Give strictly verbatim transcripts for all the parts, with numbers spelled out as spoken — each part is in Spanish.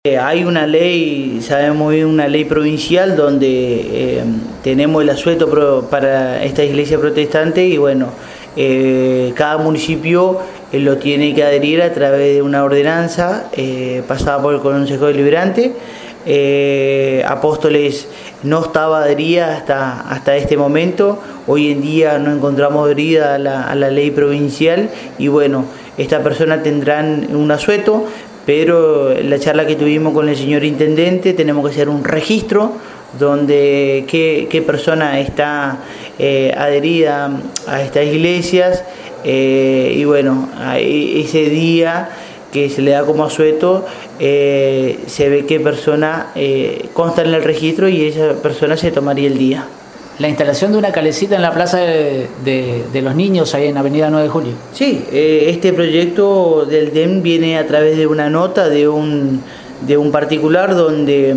Eh, hay una ley, sabemos bien, una ley provincial donde eh, tenemos el asueto pro, para esta iglesia protestante y bueno, eh, cada municipio eh, lo tiene que adherir a través de una ordenanza eh, pasada por el Consejo Deliberante. Eh, Apóstoles no estaba adherida hasta, hasta este momento, hoy en día no encontramos adherida a la, a la ley provincial y bueno, esta persona tendrán un asueto. Pero en la charla que tuvimos con el señor intendente tenemos que hacer un registro donde qué, qué persona está eh, adherida a estas iglesias eh, y bueno, ese día que se le da como asueto eh, se ve qué persona eh, consta en el registro y esa persona se tomaría el día. La instalación de una calecita en la Plaza de, de, de los Niños, ahí en Avenida nueve de Julio. Sí, eh, este proyecto del D E M viene a través de una nota de un, de un particular donde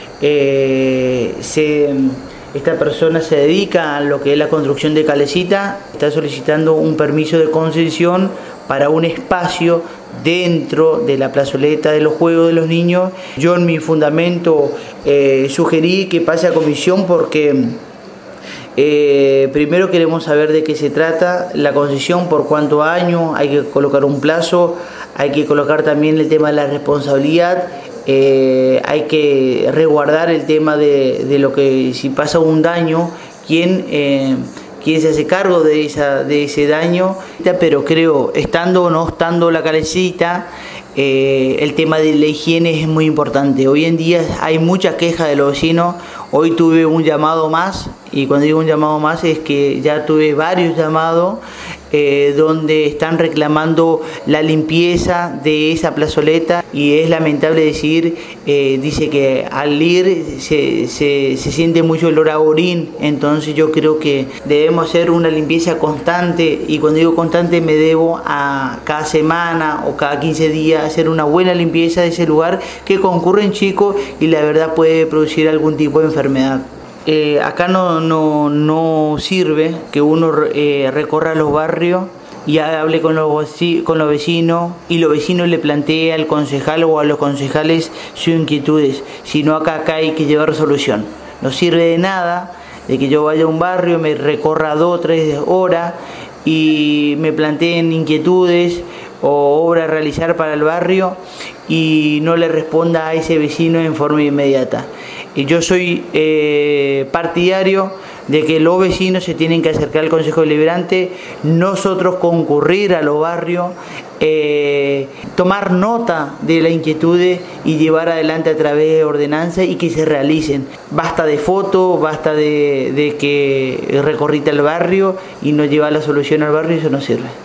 eh, se, esta persona se dedica a lo que es la construcción de calecita, está solicitando un permiso de concesión para un espacio dentro de la plazoleta de los juegos de los niños. Yo en mi fundamento eh, sugerí que pase a comisión porque Eh, primero queremos saber de qué se trata, la concesión, por cuántos años, hay que colocar un plazo, hay que colocar también el tema de la responsabilidad, eh, hay que resguardar el tema de, de lo que si pasa un daño, quién, eh, quién se hace cargo de, esa, de ese daño, pero creo, estando o no estando la calecita, Eh, el tema de la higiene es muy importante. Hoy en día hay mucha queja de los vecinos. Hoy tuve un llamado más, y cuando digo un llamado más es que ya tuve varios llamados eh, donde están reclamando la limpieza de esa plazoleta y es lamentable decir, eh, dice que al ir se, se, se siente mucho olor a orín, entonces yo creo que debemos hacer una limpieza constante y cuando digo constante me debo a cada semana o cada quince días hacer una buena limpieza de ese lugar que concurren chicos y la verdad puede producir algún tipo de enfermedad. Eh, acá no, no, no sirve que uno eh, recorra los barrios y hable con los, con los vecinos y los vecinos le plantea al concejal o a los concejales sus inquietudes, sino acá, acá hay que llevar solución. No sirve de nada de que yo vaya a un barrio, me recorra dos o tres horas y me planteen inquietudes o obra a realizar para el barrio y no le responda a ese vecino en forma inmediata. Y yo soy eh, partidario de que los vecinos se tienen que acercar al Consejo Deliberante, nosotros concurrir a los barrios, eh, tomar nota de las inquietudes y llevar adelante a través de ordenanzas y que se realicen. Basta de fotos, basta de, de que recorrite al barrio y no llevar la solución al barrio, eso no sirve.